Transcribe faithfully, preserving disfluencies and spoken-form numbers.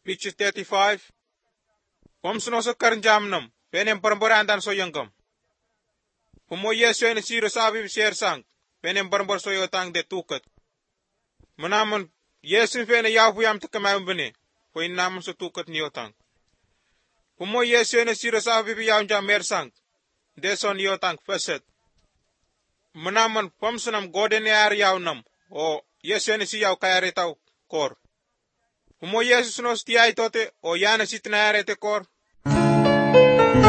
Picture thirty-five. Pomsuno sa karnjamnam, penem parambarandan so yangam. Pumo yesu ene siro sabi ser sang, penem parambar so yotang de tukat. Manaman yesu fene yahu yam takamayam bene, po inaman so tukat ni yotang. Pumo yesu ene siro sabi yam jam mer sang, deson yotang feset. Manaman pomsunam godene ar yawnam, o yesu ene si yaw kayare tau kor. Pumo yesu nos tiay tote, o yana sitna arete kor.